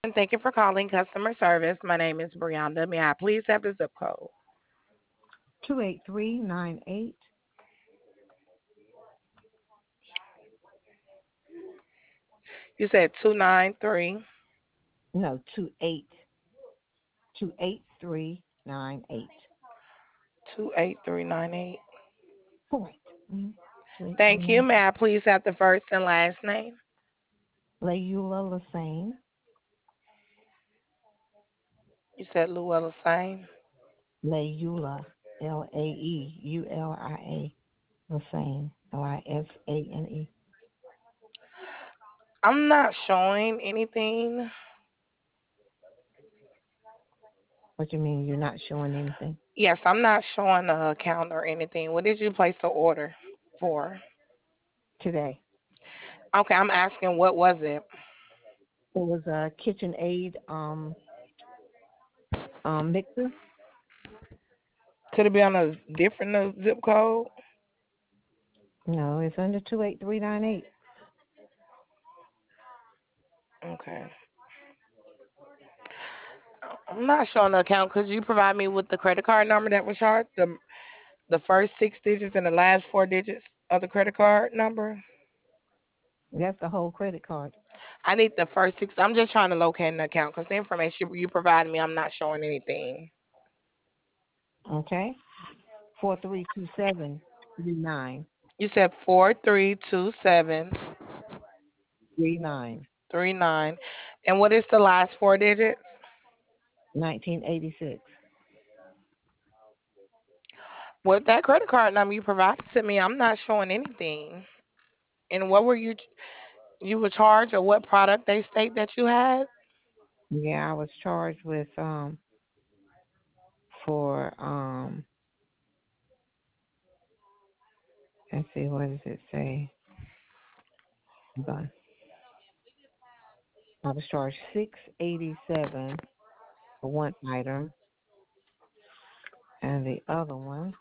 And thank you for calling customer service. My name is Brianda. May I please have the zip code? 28398. You said 293. No, 28398. 28398. Correct. Mm-hmm. Thank you. 28398. May I please have the first and last name? Layula Lassane. You said Luella Sane. Layula. Laeulia. Lassane. Lisane. I'm not showing anything. What you mean you're not showing anything? Yes, I'm not showing the account or anything. What did you place the order for? Today. Okay, I'm asking what was it? It was a KitchenAid mixer. Could it be on a different zip code? No, it's under 28398. Okay. I'm not showing the account. Could you provide me with the credit card number that was charged? The first six digits and the last four digits of the credit card number? That's the whole credit card. I need the first six. I'm just trying to locate an account because the information you provided me, I'm not showing anything. Okay? 432739. You said 432739. 39. And what is the last four digits? 1986. With that credit card number you provided to me, I'm not showing anything. And what were you were charged, or what product they state that you had? Yeah, I was charged with for let's see, what does it say? Hold on. I was charged 687 for one item, and the other one,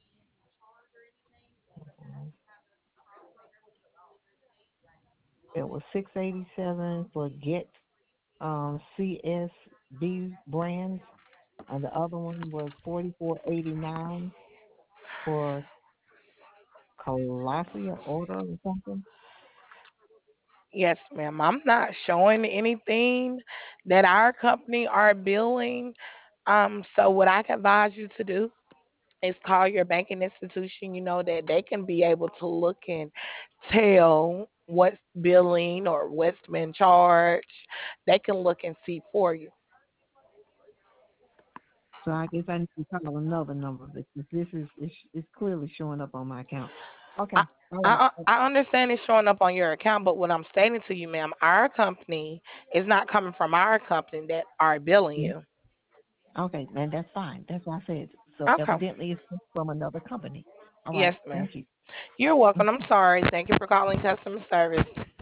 it was 687 for Get CSB brands, and the other one was 4489 for Colossia Order or something. Yes, ma'am. I'm not showing anything that our company are billing. So what I can advise you to do is call your banking institution. You know that they can be able to look and tell what's billing or what's been charged. They can look and see for you. So I guess I need to call another number because this is it's clearly showing up on my account. I, Okay, all I right. I understand it's showing up on your account, but what I'm stating to you, ma'am, our company is not coming from our company that are billing Mhm. you. Okay, and that's fine. That's what I said. So Okay. evidently it's from another company. All Yes, right, ma'am. thank you. You're welcome. I'm sorry. Thank you for calling customer service.